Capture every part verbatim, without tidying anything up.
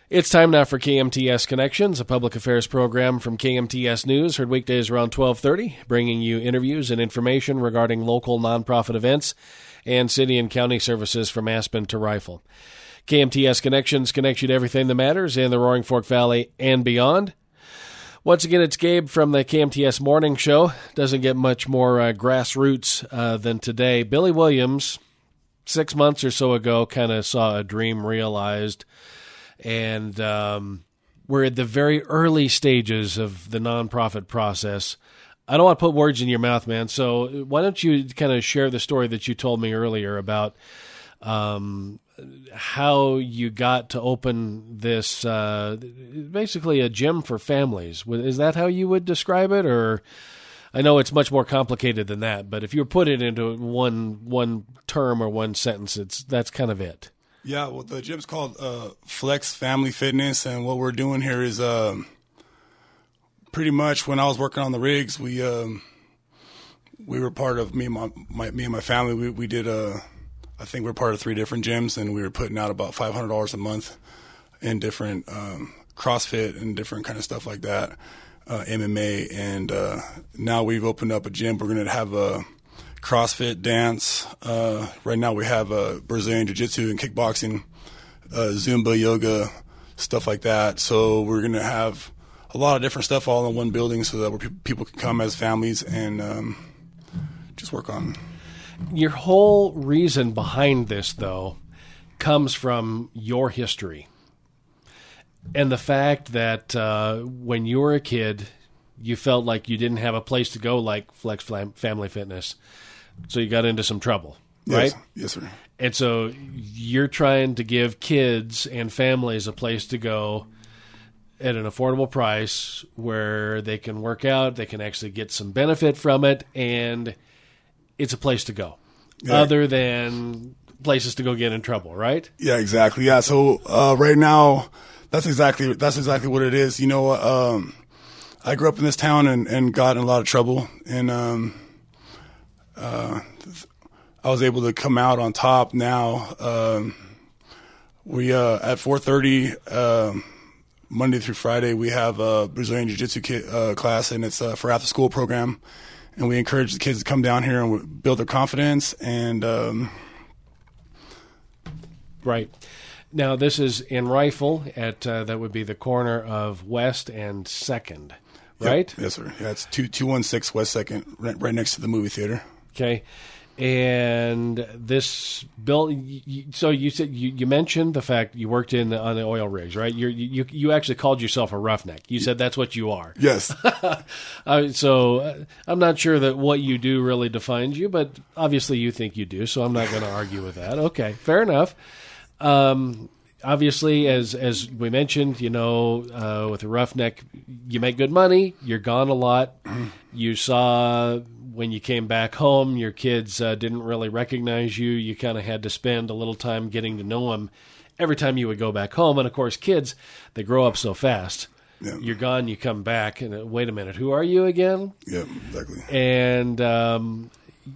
It's time now for K M T S Connections, a public affairs program from K M T S News, heard weekdays around twelve thirty, bringing you interviews and information regarding local nonprofit events and city and county services from Aspen to Rifle. K M T S Connections connects you to everything that matters in the Roaring Fork Valley and beyond. Once again, it's Gabe from the K M T S Morning Show. Doesn't get much more uh, grassroots uh, than today. Billy Williams, six months or so ago, kind of saw a dream realized. And um, we're at the very early stages of the nonprofit process. I don't want to put words in your mouth, man. So why don't you kind of share the story that you told me earlier about um, how you got to open this, uh, basically a gym for families. Is that how you would describe it? Or I know it's much more complicated than that, but if you put it into one one term or one sentence, it's that's kind of it. Yeah, well, the gym's called uh, Flex Family Fitness, and what we're doing here is uh, pretty much when I was working on the rigs, we um, we were part of me and my, my me and my family. We we did uh, I think we're part of three different gyms, and we were putting out about five hundred dollars a month in different um, CrossFit and different kind of stuff like that, uh, M M A, and uh, now we've opened up a gym. We're going to have a CrossFit, dance. Uh, right now we have uh, Brazilian Jiu-Jitsu and kickboxing, uh, Zumba, yoga, stuff like that. So we're going to have a lot of different stuff all in one building so that pe- people can come as families and um, just work on. Your whole reason behind this, though, comes from your history and the fact that uh, when you were a kid, you felt like you didn't have a place to go like Flex Family Fitness. So you got into some trouble, right? Yes, yes, sir. And so you're trying to give kids and families a place to go at an affordable price where they can work out, they can actually get some benefit from it, and it's a place to go, yeah. Other than places to go get in trouble, right? Yeah, exactly. Yeah. So uh, right now, that's exactly that's exactly what it is. You know, um, I grew up in this town and, and got in a lot of trouble, and um, uh, I was able to come out on top now. Um, we uh, at four thirty uh, Monday through Friday, we have a Brazilian Jiu-Jitsu ki- uh, class, and it's uh, for after-school program. And we encourage the kids to come down here and build their confidence. And um, right. Now, this is in Rifle at uh, that would be the corner of West and Second, right? Yep. Yes, sir. Yeah, it's two two one six West Second, right, right next to the movie theater. Okay. And this bill, so you said you, you mentioned the fact you worked in the, on the oil rigs, right? You're, you you actually called yourself a roughneck. You said that's what you are. Yes. uh, so uh, I'm not sure that what you do really defines you, but obviously you think you do. So I'm not going to argue with that. Okay, fair enough. Um, obviously, as as we mentioned, you know, uh, with a roughneck, you make good money. You're gone a lot. You saw. When you came back home, your kids uh, didn't really recognize you. You kind of had to spend a little time getting to know them every time you would go back home. And, of course, kids, they grow up so fast. Yeah. You're gone, you come back, and uh, wait a minute, who are you again? Yeah, exactly. And um,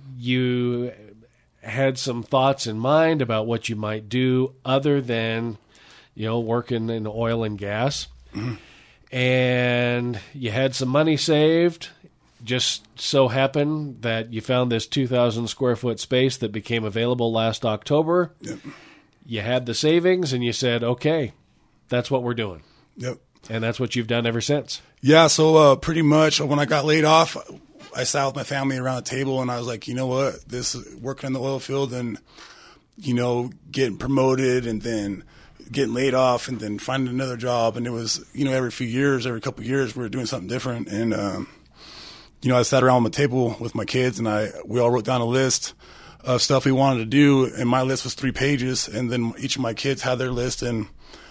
you had some thoughts in mind about what you might do other than, you know, working in oil and gas. Mm-hmm. And you had some money saved. Just so happened that you found this two thousand square foot space that became available last October. Yep. You had the savings and you said, okay, that's what we're doing. Yep. And that's what you've done ever since. Yeah. So uh, pretty much when I got laid off, I sat with my family around the table and I was like, you know what, this working in the oil field and, you know, getting promoted and then getting laid off and then finding another job. And it was, you know, every few years, every couple of years, we were doing something different. And, um, you know, I sat around on the table with my kids and I, we all wrote down a list of stuff we wanted to do. And my list was three pages. And then each of my kids had their list. And,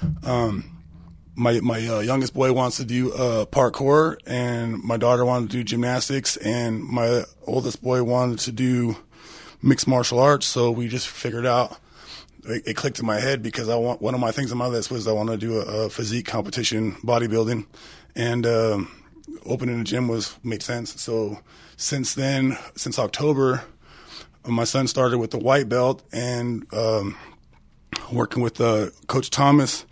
um, my, my uh, youngest boy wants to do, uh, parkour and my daughter wanted to do gymnastics and my oldest boy wanted to do mixed martial arts. So we just figured out, it, it clicked in my head because I want, one of my things on my list was I want to do a, a physique competition, bodybuilding. And, um, opening a gym was made sense. So since then, since October, my son started with the white belt and um, working with uh, Coach Thomas.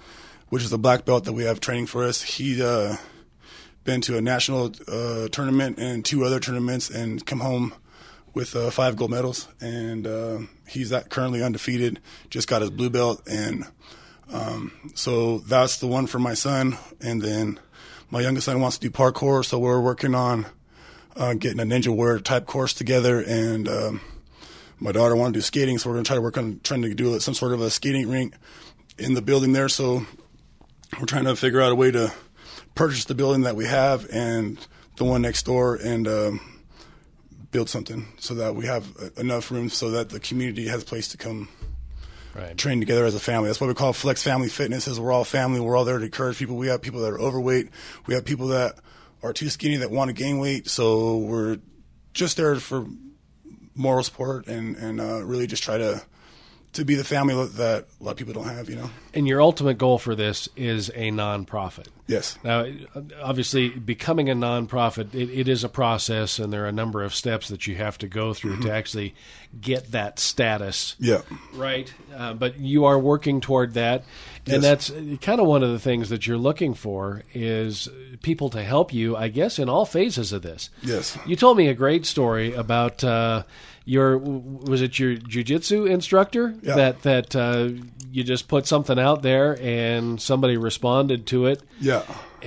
which is a black belt that we have training for us. He uh, been to a national uh, tournament and two other tournaments and come home with uh, five gold medals. And uh, he's at, currently undefeated, just got his blue belt. And um, so that's the one for my son. And then my youngest son wants to do parkour, so we're working on uh, getting a Ninja Warrior type course together. And um, my daughter wanted to do skating, so we're going to try to work on trying to do some sort of a skating rink in the building there. So we're trying to figure out a way to purchase the building that we have and the one next door and um, build something so that we have enough room so that the community has a place to come right. train together as a family. That's what we call Flex Family Fitness. Is we're all family. We're all there to encourage people. We have people that are overweight. We have people that are too skinny that want to gain weight. So we're just there for moral support and, and uh, really just try to to be the family that a lot of people don't have, you know. And your ultimate goal for this is a nonprofit. Yes. Now, obviously, becoming a nonprofit, it, it is a process, and there are a number of steps that you have to go through mm-hmm. to actually get that status. Yeah. Right? Uh, but you are working toward that, and yes. that's kind of one of the things that you're looking for is people to help you, I guess, in all phases of this. Yes. You told me a great story about uh, your, was it your jiu-jitsu instructor yeah. that, that uh, you just put something out there and somebody responded to it? Yeah.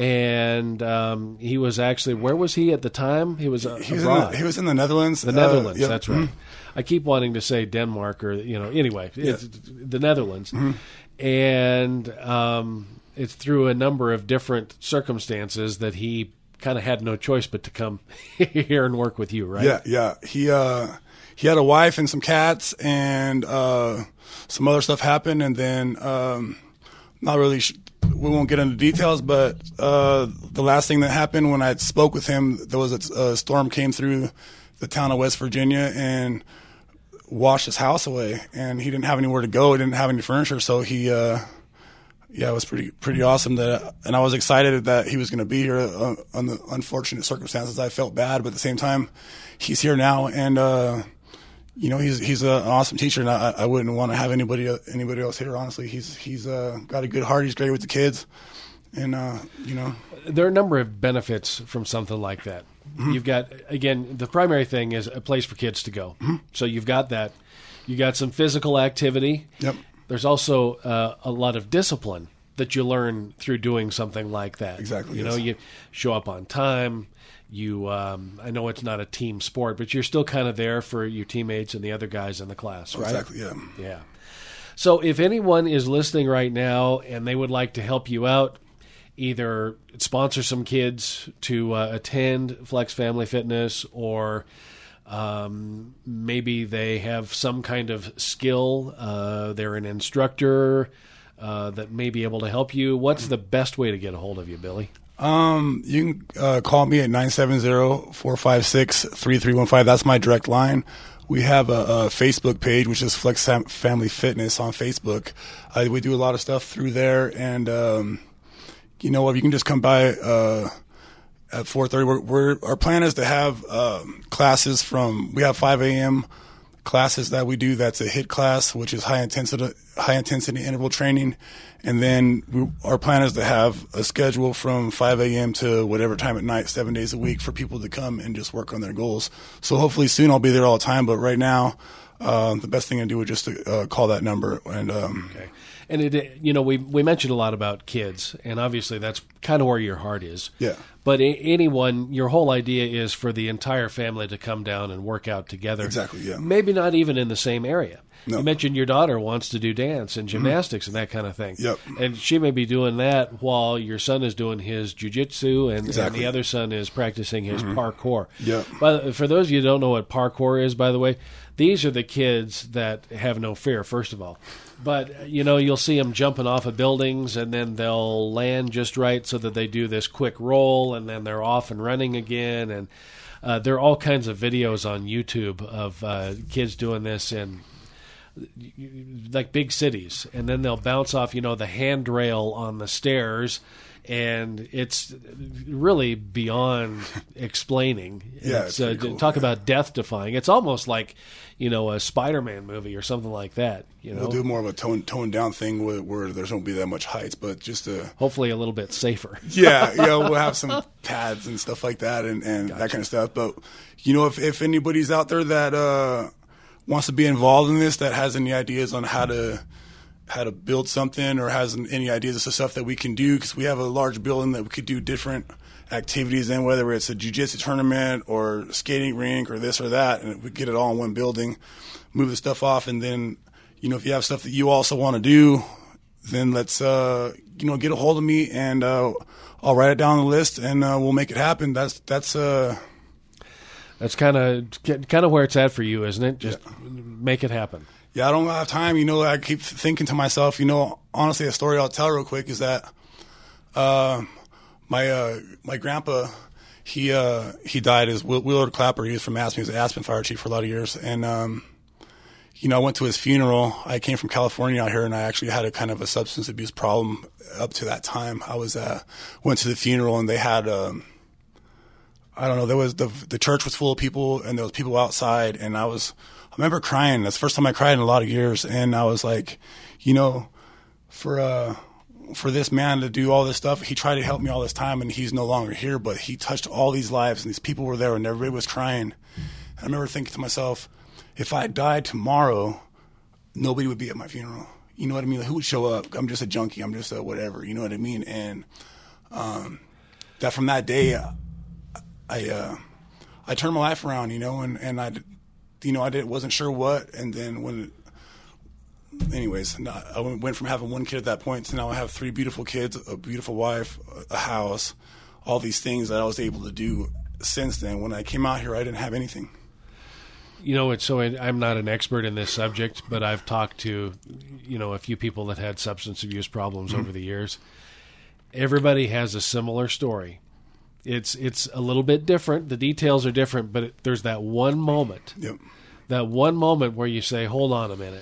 And um, he was actually, where was he at the time? He was, uh, he was abroad. In the, he was in the Netherlands. The Netherlands, uh, yeah. that's right. Mm-hmm. I keep wanting to say Denmark or, you know, anyway, yeah. it's the Netherlands. Mm-hmm. And um, it's through a number of different circumstances that he kind of had no choice but to come here and work with you, right? Yeah, yeah. He uh, he had a wife and some cats, and uh, some other stuff happened, and then um, not really. Sh- we won't get into details, but uh, the last thing that happened when I spoke with him, there was a, a storm came through the town of West Virginia and washed his house away, and he didn't have anywhere to go. He didn't have any furniture, so he. Uh, Yeah, it was pretty pretty awesome that, and I was excited that he was going to be here. Uh, on the unfortunate circumstances, I felt bad, but at the same time, he's here now, and uh, you know he's he's a, an awesome teacher, and I, I wouldn't want to have anybody anybody else here. Honestly, he's he's uh, got a good heart. He's great with the kids, and uh, you know there are a number of benefits from something like that. Mm-hmm. You've got again the primary thing is a place for kids to go. Mm-hmm. So you've got that. You got some physical activity. Yep. There's also uh, a lot of discipline that you learn through doing something like that. Exactly. You yes. know, you show up on time. You, um, I know it's not a team sport, but you're still kind of there for your teammates and the other guys in the class, right? Exactly. Yeah. Yeah. So if anyone is listening right now and they would like to help you out, either sponsor some kids to uh, attend Flex Family Fitness, or Um, maybe they have some kind of skill. Uh, they're an instructor uh, that may be able to help you. What's the best way to get a hold of you, Billy? Um, you can uh, call me at nine seven zero, four five six, three three one five. That's my direct line. We have a, a Facebook page, which is Flex Family Fitness on Facebook. Uh, we do a lot of stuff through there. And, um, you know what, you can just come by uh, at four thirty. We're, we're, our plan is to have um, classes from, we have five a.m. classes that we do. That's a HIIT class, which is high intensity high intensity interval training. And then we, our plan is to have a schedule from five a.m. to whatever time at night, seven days a week, for people to come and just work on their goals. So hopefully soon I'll be there all the time. But right now, uh, the best thing to do is just to uh, call that number. And um, okay. And it, you know, we we mentioned a lot about kids, and obviously that's kind of where your heart is. Yeah. But anyone, your whole idea is for the entire family to come down and work out together. Exactly. Yeah. Maybe not even in the same area. No. You mentioned your daughter wants to do dance and gymnastics mm-hmm. and that kind of thing. Yep. And she may be doing that while your son is doing his jiu-jitsu and, exactly. and the other son is practicing his mm-hmm. parkour. Yep. But for those of you who don't know what parkour is, by the way, these are the kids that have no fear, first of all. But, you know, you'll see them jumping off of buildings, and then they'll land just right so that they do this quick roll, and then they're off and running again. And uh, there are all kinds of videos on YouTube of uh, kids doing this in like big cities, and then they'll bounce off, you know, the handrail on the stairs And it's really beyond explaining. Yeah, it's, it's uh, cool. talk about death defying. It's almost like, you know, a Spider-Man movie or something like that. You know, We'll do more of a tone toned down thing where, where there's won't be that much heights, but just a hopefully a little bit safer. yeah, yeah, we'll have some pads and stuff like that, and, and Gotcha. that kind of stuff. But you know, if if anybody's out there that uh, wants to be involved in this, that has any ideas on how to how to build something, or has any ideas of stuff that we can do, because we have a large building that we could do different activities in, whether it's a jiu-jitsu tournament or skating rink or this or that, and we get it all in one building, move the stuff off, and then, you know, if you have stuff that you also want to do, then let's, uh, you know, get a hold of me, and uh, I'll write it down on the list, and uh, we'll make it happen. That's, that's, uh, That's kind of kind of where it's at for you, isn't it? Just yeah. make it happen. Yeah, I don't have time. You know, I keep thinking to myself, you know, honestly, a story I'll tell real quick is that uh, my uh, my grandpa, he uh, he died as Will- Willard Clapper. He was from Aspen. He was an Aspen fire chief for a lot of years. And, um, you know, I went to his funeral. I came from California out here, and I actually had a kind of a substance abuse problem up to that time. I was uh, went to the funeral, and they had, um, I don't know, there was the the church was full of people, and there was people outside, and I was – I remember crying. That's the first time I cried in a lot of years. And I was like, you know, for uh, for this man to do all this stuff, he tried to help me all this time, and he's no longer here, but he touched all these lives, and these people were there, and everybody was crying. And I remember thinking to myself, if I died tomorrow, nobody would be at my funeral. You know what I mean? Like, who would show up? I'm just a junkie. I'm just a whatever. You know what I mean? And um, that from that day, I uh, I turned my life around, you know, and, and I you know, I did, wasn't sure what, and then when, anyways, I went from having one kid at that point to now I have three beautiful kids, a beautiful wife, a house, all these things that I was able to do since then. When I came out here, I didn't have anything. You know, it's so I'm not an expert in this subject, but I've talked to, you know, a few people that had substance abuse problems mm-hmm. over the years. Everybody has a similar story. It's it's a little bit different. The details are different, but it, there's that one moment, yep. that one moment where you say, hold on a minute.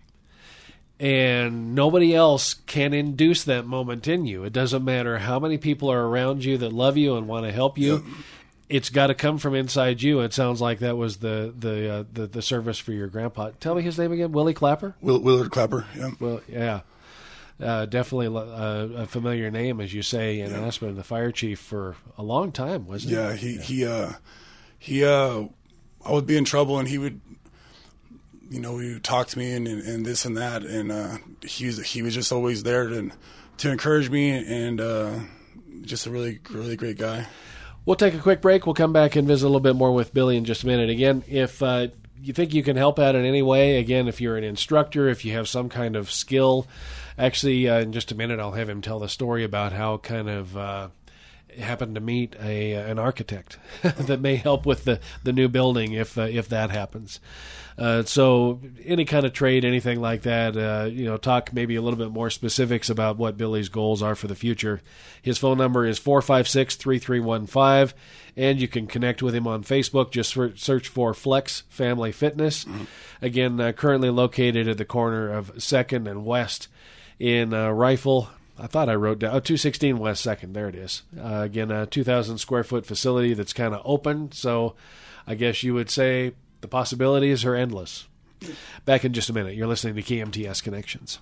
And nobody else can induce that moment in you. It doesn't matter how many people are around you that love you and want to help you. Yep. It's got to come from inside you. It sounds like that was the the, uh, the the service for your grandpa. Tell me his name again. Willie Clapper? Will, Willard Clapper, yeah. Well, yeah. Uh, definitely a, a familiar name, as you say, in yeah. Aspen, the fire chief for a long time, wasn't he? Yeah, he, yeah. he, uh, he, uh, I would be in trouble, and he would, you know, he would talk to me and, and, and this and that, and uh, he was he was just always there to to encourage me, and uh, just a really really great guy. We'll take a quick break. We'll come back and visit a little bit more with Billy in just a minute. Again, if uh, you think you can help out in any way, again, if you're an instructor, if you have some kind of skill. Actually, uh, in just a minute, I'll have him tell the story about how kind of uh, happened to meet a an architect that may help with the, the new building if uh, if that happens. Uh, so any kind of trade, anything like that, uh, you know, talk maybe a little bit more specifics about what Billy's goals are for the future. His phone number is four five six, three three one five, and you can connect with him on Facebook. Just for, search for Flex Family Fitness. Mm-hmm. Again, uh, currently located at the corner of second and West in uh, Rifle. I thought I wrote down, oh, two sixteen West second. There it is. Uh, again, a two thousand square foot facility that's kind of open. So I guess you would say the possibilities are endless. Back in just a minute. You're listening to K M T S Connections.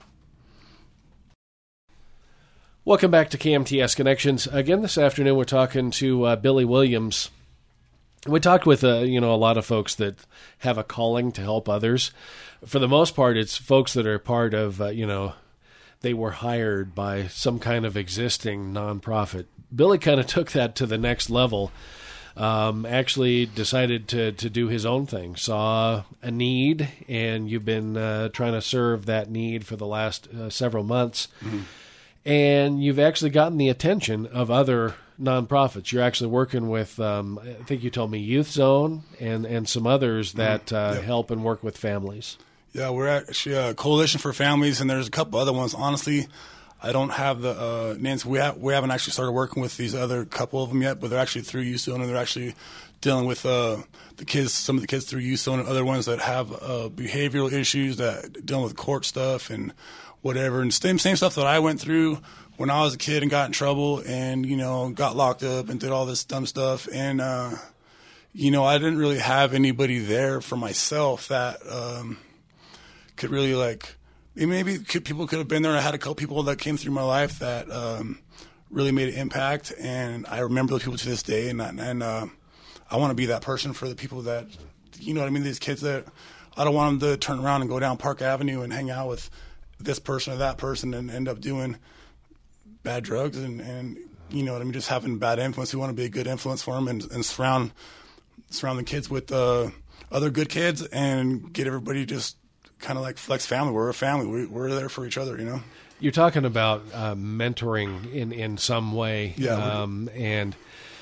Welcome back to K M T S Connections. Again, this afternoon we're talking to uh, Billy Williams. We talked with uh, you know a lot of folks that have a calling to help others. For the most part, it's folks that are part of, uh, you know, they were hired by some kind of existing nonprofit. Billy kind of took that to the next level. Um, actually decided to, to do his own thing, saw a need, and you've been uh, trying to serve that need for the last uh, several months. Mm-hmm. And you've actually gotten the attention of other nonprofits. You're actually working with, um, I think you told me, Youth Zone and, and some others that mm-hmm. uh, yep. help and work with families. Yeah, we're actually a coalition for families, and there's a couple other ones. Honestly, I don't have the uh, names. We, ha- we haven't actually started working with these other couple of them yet, but they're actually through Youth Zone, and they're actually dealing with uh, the kids, some of the kids through Youth Zone, and other ones that have uh, behavioral issues, that dealing with court stuff and whatever. And same same stuff that I went through when I was a kid and got in trouble and, you know, got locked up and did all this dumb stuff. And, uh, you know, I didn't really have anybody there for myself that um, could really, like, maybe could, people could have been there. I had a couple people that came through my life that um, really made an impact. And I remember those people to this day. And, and uh, I want to be that person for the people that, you know what I mean, these kids that I don't want them to turn around and go down Park Avenue and hang out with this person or that person and end up doing bad drugs and, and you know what I mean, just having bad influence. We want to be a good influence for them and, and surround surround the kids with uh, other good kids and get everybody just kind of like Flex family. We're a family. We, we're there for each other, you know. You're talking about uh, mentoring in, in some way. Yeah. Um, and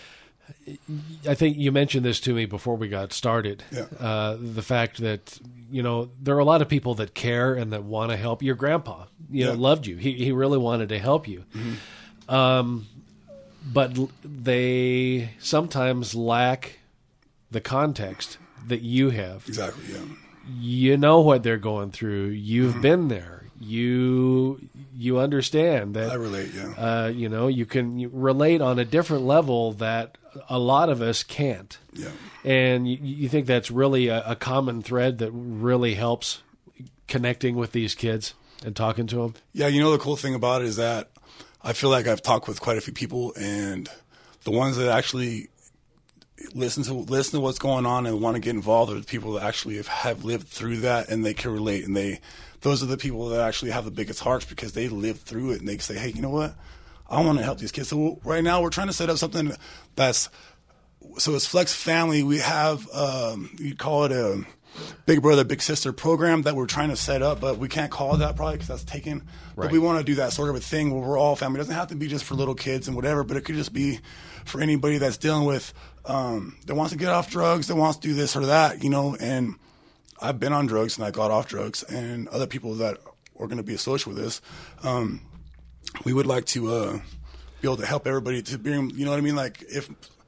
I think you mentioned this to me before we got started. Yeah. Uh, the fact that, you know, there are a lot of people that care and that want to help. Your grandpa, you know, Yeah. loved you. He he really wanted to help you. Mm-hmm. Um, but l- they sometimes lack the context that you have. Exactly, yeah. You know what they're going through. You've Mm-hmm. been there. You you understand that. I relate, yeah. Uh, you know, you can you relate on a different level that a lot of us can't. Yeah. And you, you think that's really a, a common thread that really helps connecting with these kids and talking to them? Yeah, you know, the cool thing about it is that I feel like I've talked with quite a few people, and the ones that actually listen to listen to what's going on and want to get involved are the people that actually have, have lived through that and they can relate. And they, those are the people that actually have the biggest hearts because they lived through it and they can say, hey, you know what? I want to help these kids. So right now we're trying to set up something that's, so it's Flex Family. We have, um, you call it a Big Brother, Big Sister program that we're trying to set up, but we can't call it that probably because that's taken. Right. But we want to do that sort of a thing where we're all family. It doesn't have to be just for little kids and whatever, but it could just be for anybody that's dealing with, um, that wants to get off drugs, that wants to do this or that, you know. And I've been on drugs and I got off drugs, and other people that are going to be associated with this. Um, we would like to uh, be able to help everybody to bring, you know what I mean? Like if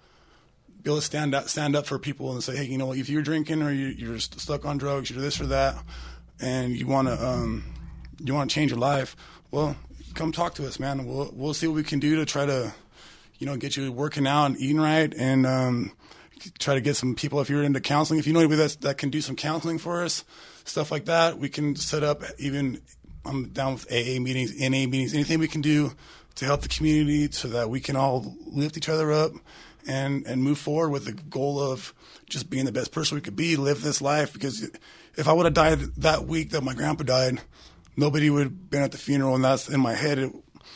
be able to stand up, stand up for people and say, hey, you know, if you're drinking or you, you're stuck on drugs, you're this or that, and you want to, um, you want to change your life, well, come talk to us, man. We'll we'll see what we can do to try to, you know, get you working out and eating right, and um, try to get some people. If you're into counseling, if you know anybody that's, that can do some counseling for us, stuff like that, we can set up. Even I'm down with A A meetings, N A meetings, anything we can do to help the community so that we can all lift each other up and and move forward with the goal of just being the best person we could be, live this life. Because if I would have died that week that my grandpa died, nobody would have been at the funeral, and that's in my head. It,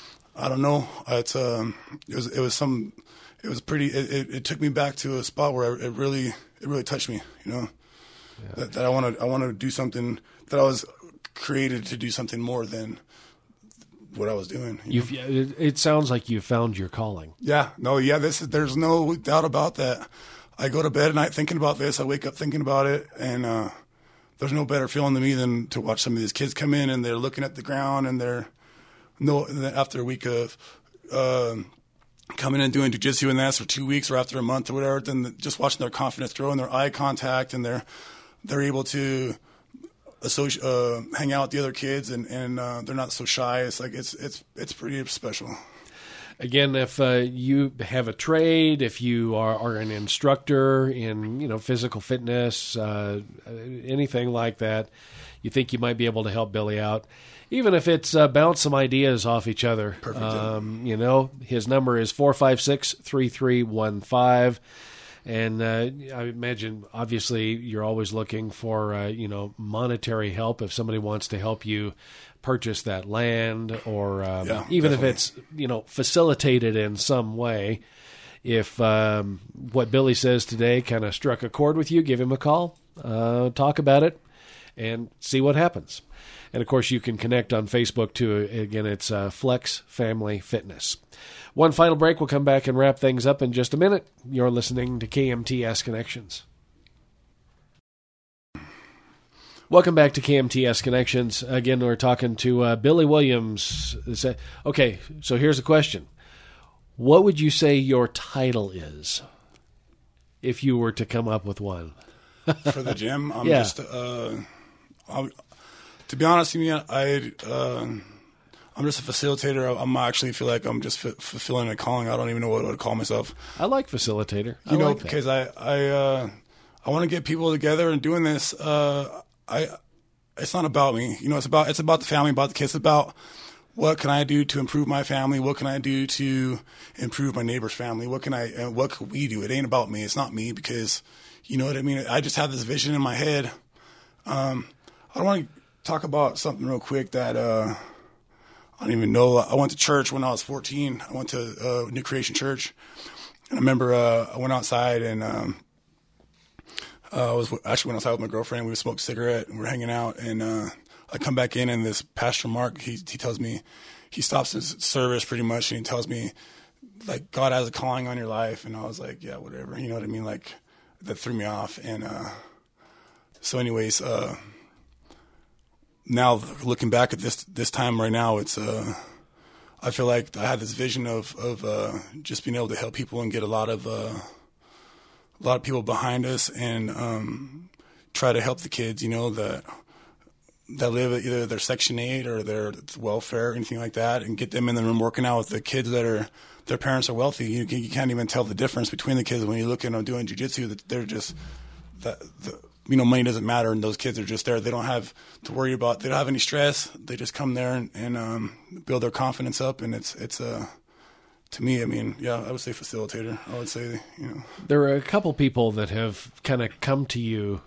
I don't know. It's um, it was it was some, it was pretty. It, it, it took me back to a spot where it really it really touched me. You know, yeah. that, that I want to I want to do something, that I was created to do something more than what I was doing. You You've, it, it sounds like you found your calling. Yeah, no, yeah, this is, there's no doubt about that. I go to bed at night thinking about this. I wake up thinking about it, and uh, there's no better feeling to me than to watch some of these kids come in and they're looking at the ground and they're no after a week of uh, coming in and doing jiu-jitsu and that for two weeks or after a month or whatever. Then just watching their confidence grow and their eye contact, and they're they're able to Associ- uh, hang out with the other kids, and, and uh, they're not so shy. It's like it's it's it's pretty special. Again, if uh, you have a trade, if you are, are an instructor in you know physical fitness, uh, anything like that, you think you might be able to help Billy out, even if it's uh, bounce some ideas off each other. Perfect. Um, you know, his number is four five six, three three one five. And uh, I imagine, obviously, you're always looking for, uh, you know, monetary help if somebody wants to help you purchase that land, or um, yeah, even definitely. if it's, you know, facilitated in some way. If um, what Billy says today kind of struck a chord with you, give him a call, uh, talk about it, and see what happens. And, of course, you can connect on Facebook, too. Again, it's uh, Flex Family Fitness. One final break. We'll come back and wrap things up in just a minute. You're listening to K M T S Connections. Welcome back to K M T S Connections. Again, we're talking to uh, Billy Williams. Okay, so here's the question. What would you say your title is if you were to come up with one? For the gym, I'm Yeah. just, uh, I'm, to be honest with you, I, uh, I'm just a facilitator. I'm actually feel like I'm just f- fulfilling a calling. I don't even know what to call myself. I like facilitator. You I know, like that. because I I uh, I want to get people together and doing this. Uh, I it's not about me. You know, it's about it's about the family, about the kids. It's about what can I do to improve my family? What can I do to improve my neighbor's family? What can I and what can we do? It ain't about me. It's not me because, you know what I mean? I just have this vision in my head. Um, I want to talk about something real quick that uh, I don't even know. I went to church when I was fourteen. I went to uh, New Creation Church. And I remember uh, I went outside and um, uh, I was actually went outside with my girlfriend. We would smoke a cigarette and we were hanging out. And uh, I come back in and this Pastor Mark, he he tells me, he stops his service pretty much and he tells me, like, God has a calling on your life. And I was like, yeah, whatever. You know what I mean? Like, that threw me off. And uh, so anyways, uh, now looking back at this this time right now, it's uh, I feel like I had this vision of of uh, just being able to help people and get a lot of uh, a lot of people behind us and um, try to help the kids, you know, that that live at either their Section eight or their welfare, anything like that, and get them in the room working out with the kids that are their parents are wealthy. You, you can't even tell the difference between the kids when you look at them doing jiu-jitsu. That they're just that the, you know, money doesn't matter, and those kids are just there. They don't have to worry about. They don't have any stress. They just come there and, and um, build their confidence up, and it's it's a. Uh, To me, I mean, yeah, I would say facilitator. I would say, you know. There are a couple people that have kind of come to you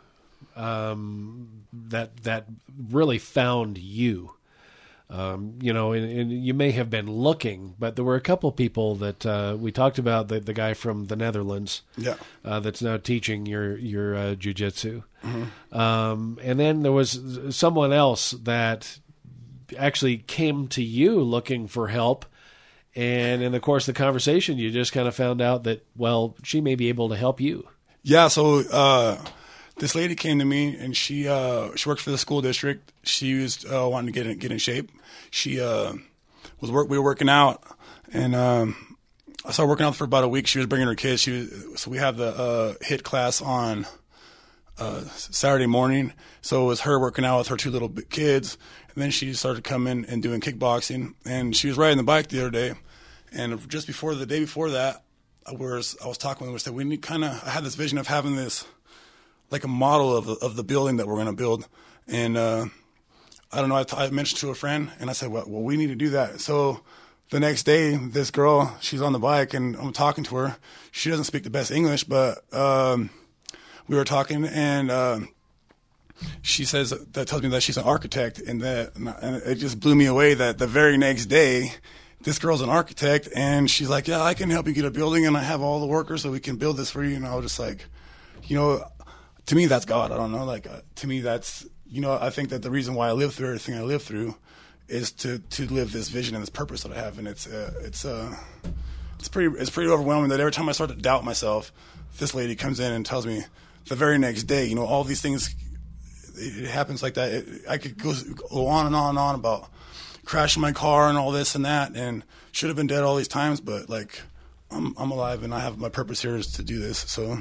um, that that really found you. Um, you know, and, and you may have been looking, but there were a couple people that uh, we talked about. The, the guy from the Netherlands, yeah, uh, that's now teaching your your uh, jiu-jitsu. Mm-hmm. Um, and then there was someone else that actually came to you looking for help. And in the course of the conversation, you just kind of found out that, well, she may be able to help you. Yeah. So uh, this lady came to me, and she uh, she works for the school district. She was uh, wanting to get in, get in shape. She uh, was work. We were working out, and um, I started working out for about a week. She was bringing her kids. She was, so we have the uh, HIIT class on uh, Saturday morning. So it was her working out with her two little kids. And then she started coming and doing kickboxing, and she was riding the bike the other day. And just before the day before that, I was I was talking with her. I said we need kind of. I had this vision of having this, like a model of the, of the building that we're going to build. And uh, I don't know. I, t- I mentioned to a friend, and I said, well, well, we need to do that. So the next day, this girl, she's on the bike, and I'm talking to her. She doesn't speak the best English, but um, we were talking, and. Uh, She says that tells me that she's an architect, and that and it just blew me away that the very next day, this girl's an architect, and she's like, "Yeah, I can help you get a building, and I have all the workers, so we can build this for you." And I was just like, you know, to me that's God. I don't know, like uh, to me that's you know, I think that the reason why I live through everything I live through is to to live this vision and this purpose that I have, and it's uh, it's uh it's pretty it's pretty overwhelming that every time I start to doubt myself, this lady comes in and tells me the very next day, you know, all these things. It happens like that. It, I could go, go on and on and on about crashing my car and all this and that, and should have been dead all these times. But like, I'm I'm alive, and I have my purpose here is to do this. So,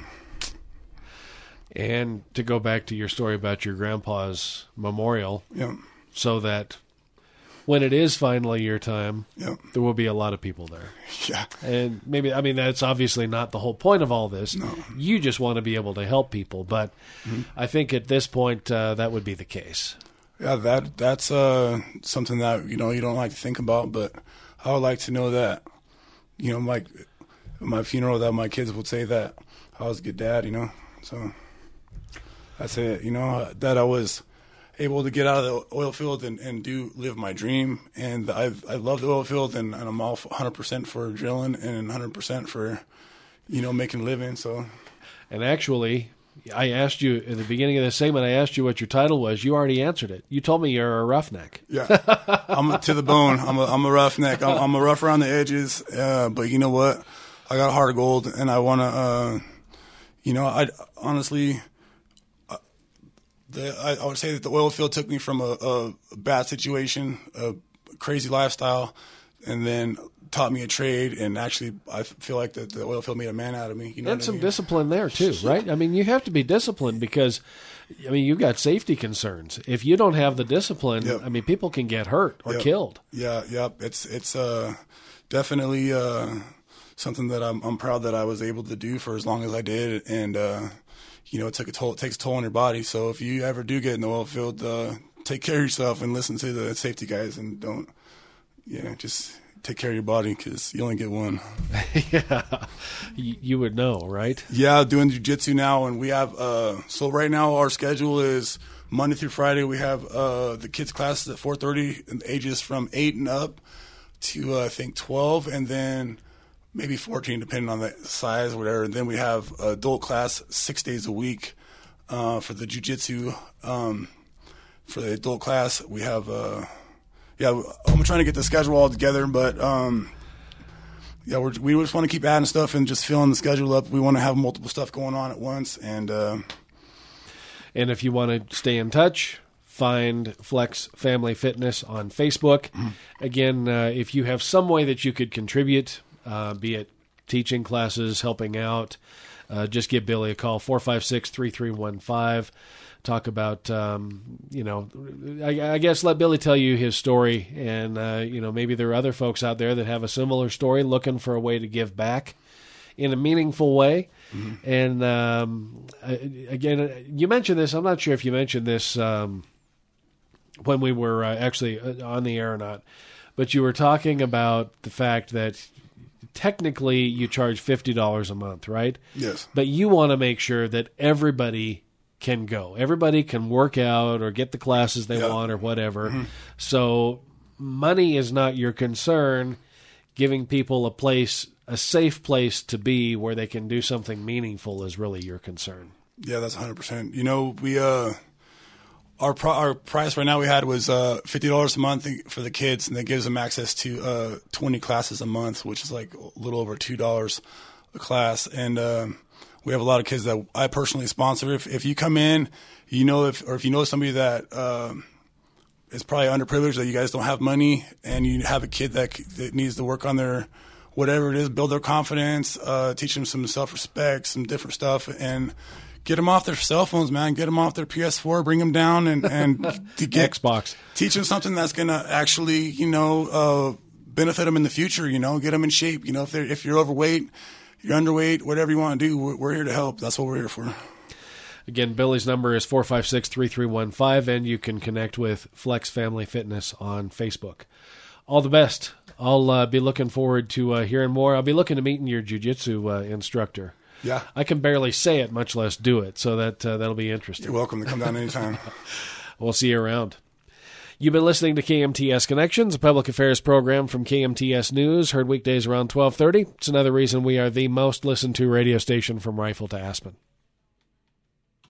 and to go back to your story about your grandpa's memorial, yeah. So that when it is finally your time, yeah. there will be a lot of people there. Yeah, and maybe I mean that's obviously not the whole point of all this. No. You just want to be able to help people, but mm-hmm. I think at this point uh, that would be the case. Yeah, that that's uh, something that you know you don't like to think about, but I would like to know that you know my my funeral that my kids would say that I was a good dad, you know. So that's it, you know, that I was able to get out of the oil field and, and do live my dream. And I've, I love the oil field, and, and I'm all one hundred percent for drilling and one hundred percent for, you know, making a living. So, and actually, I asked you at the beginning of this segment, I asked you what your title was. You already answered it. You told me you're a roughneck. Yeah, I'm to the bone. I'm a, I'm a roughneck. I'm, I'm a rough around the edges. Uh, but you know what? I got a heart of gold, and I want to, uh, you know, I honestly, The, I, I would say that the oil field took me from a, a bad situation, a crazy lifestyle, and then taught me a trade, and actually I feel like the, the oil field made a man out of me. You know and some I mean? discipline there too, right? I mean, you have to be disciplined because, I mean, you've got safety concerns. If you don't have the discipline, yep. I mean, people can get hurt or yep. killed. Yeah, yep. It's it's uh, definitely uh, something that I'm I'm proud that I was able to do for as long as I did, and uh, you know, it took a toll. It takes a toll on your body. So if you ever do get in the oil field, uh, take care of yourself and listen to the safety guys, and don't, yeah, just take care of your body because you only get one. Yeah, you would know, right? Yeah, doing jiu-jitsu now, and we have, uh, so right now our schedule is Monday through Friday. We have uh, the kids' classes at four thirty, and ages from eight and up to, uh, I think, twelve, and then maybe fourteen, depending on the size or whatever. And then we have adult class six days a week uh, for the jiu-jitsu. Um, for the adult class, we have, uh, yeah, I'm trying to get the schedule all together, but um, yeah, we're, we just want to keep adding stuff and just filling the schedule up. We want to have multiple stuff going on at once. And uh, and if you want to stay in touch, find Flex Family Fitness on Facebook. Mm-hmm. Again, uh, if you have some way that you could contribute, uh, be it teaching classes, helping out, uh, just give Billy a call, four five six, three three one five. Talk about, um, you know, I, I guess let Billy tell you his story. And, uh, you know, maybe there are other folks out there that have a similar story looking for a way to give back in a meaningful way. Mm-hmm. And, um, again, you mentioned this. I'm not sure if you mentioned this um, when we were uh, actually on the air or not. But you were talking about the fact that technically you charge fifty dollars a month, right? Yes. But you want to make sure that everybody can go. Everybody can work out or get the classes they yeah. want or whatever. Mm-hmm. So money is not your concern. Giving people a place, a safe place to be where they can do something meaningful is really your concern. Yeah, that's one hundred percent. You know, we uh, our pro- our price right now we had was uh, fifty dollars a month for the kids, and that gives them access to uh, twenty classes a month, which is like a little over two dollars a class. And uh, we have a lot of kids that I personally sponsor. If if you come in, you know, if or if you know somebody that uh, is probably underprivileged, that you guys don't have money, and you have a kid that that needs to work on their whatever it is, build their confidence, uh, teach them some self-respect, some different stuff, and get them off their cell phones, man. Get them off their P S four, bring them down, and and to get Xbox. Teach them something that's gonna actually, you know, uh, benefit them in the future. You know, get them in shape. You know, if they're if you're overweight, you're underweight, whatever you want to do, we're, we're here to help. That's what we're here for. Again, Billy's number is four five six, three three one five, and you can connect with Flex Family Fitness on Facebook. All the best. I'll uh, be looking forward to uh, hearing more. I'll be looking to meeting your jiu-jitsu uh, instructor. Yeah. I can barely say it, much less do it, so that uh, that'll be interesting. You're welcome to come down anytime. We'll see you around. You've been listening to K M T S Connections, a public affairs program from K M T S News, heard weekdays around twelve thirty. It's another reason we are the most listened to radio station from Rifle to Aspen.